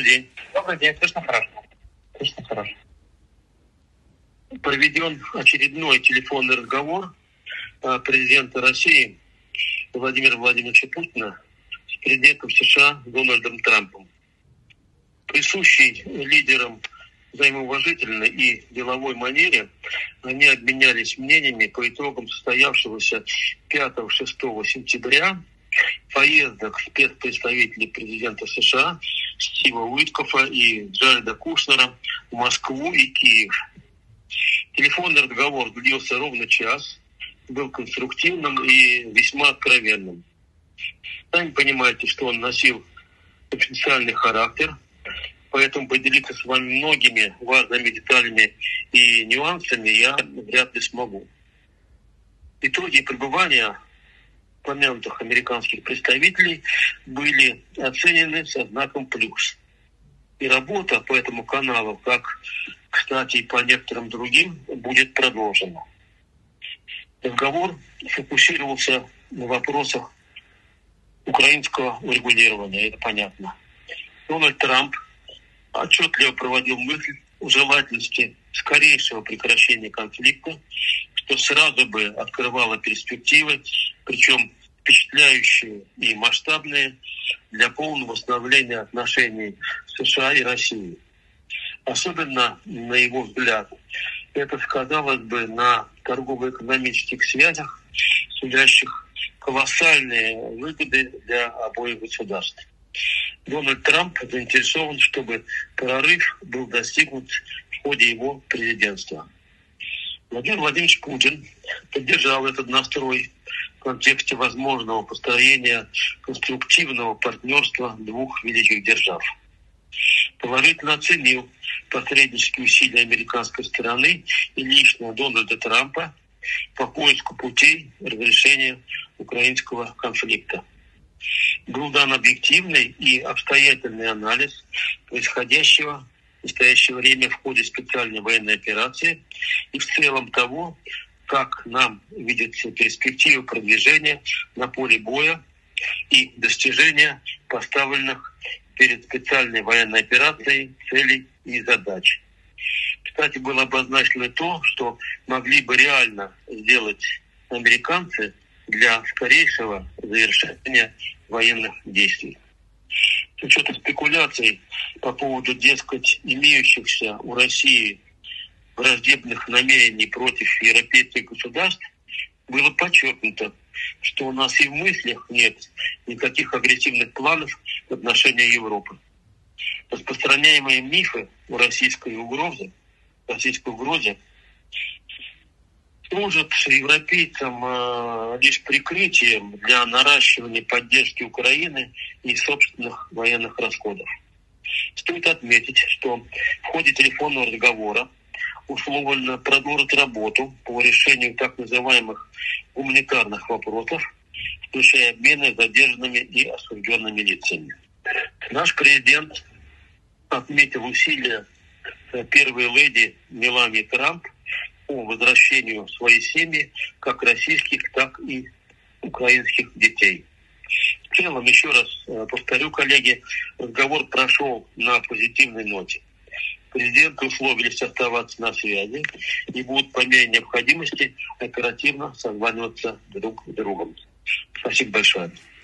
день. Добрый день, слышно хорошо. Слышно хорошо. Проведен очередной телефонный разговор президента России Владимира Владимировича Путина с президентом США Дональдом Трампом. Присущий лидерам взаимоуважительной и деловой манере, они обменялись мнениями по итогам состоявшегося 5-6 сентября поездок спецпредставителей президента США Стива Уиткофа и Джареда Кушнера в Москву и Киев. Телефонный разговор длился ровно час, был конструктивным и весьма откровенным. Сами понимаете, что он носил конфиденциальный характер, поэтому поделиться с вами многими важными деталями и нюансами я вряд ли смогу. Итоги пребывания упомянутых американских представителей были оценены со знаком плюс. И работа по этому каналу, как, кстати, и по некоторым другим, будет продолжена. Разговор фокусировался на вопросах украинского урегулирования, это понятно. Дональд Трамп отчетливо проводил мысль о желательности скорейшего прекращения конфликта, что сразу бы открывало перспективы, причем впечатляющие и масштабные, для полного восстановления отношений США и России. Особенно, на его взгляд, это сказалось бы на торгово-экономических связях, сулящих колоссальные выгоды для обоих государств. Дональд Трамп заинтересован, чтобы прорыв был достигнут в ходе его президентства. Владимир Владимирович Путин поддержал этот настрой в контексте возможного построения конструктивного партнерства двух великих держав. Положительно оценил посреднические усилия американской стороны и лично Дональда Трампа по поиску путей разрешения украинского конфликта. Был дан объективный и обстоятельный анализ происходящего в настоящее время в ходе специальной военной операции и в целом того, как нам видятся перспективы продвижения на поле боя и достижения поставленных перед специальной военной операцией целей и задач. Кстати, было обозначено то, что могли бы реально сделать американцы для скорейшего завершения военных действий. С учетом спекуляций по поводу, дескать, имеющихся у России враждебных намерений против европейских государств, было подчеркнуто, что у нас и в мыслях нет никаких агрессивных планов в отношении Европы. Распространяемые мифы о российской угрозе служат европейцам лишь прикрытием для наращивания поддержки Украины и собственных военных расходов. Стоит отметить, что в ходе телефонного разговора условно продолжить работу по решению так называемых гуманитарных вопросов, включая обмены задержанными и осужденными лицами. Наш президент отметил усилия первой леди Мелании Трамп по возвращению в свои семьи как российских, так и украинских детей. В целом, еще раз повторю, коллеги, разговор прошел на позитивной ноте. Президенты условились оставаться на связи и будут по мере необходимости оперативно созваниваться друг с другом. Спасибо большое.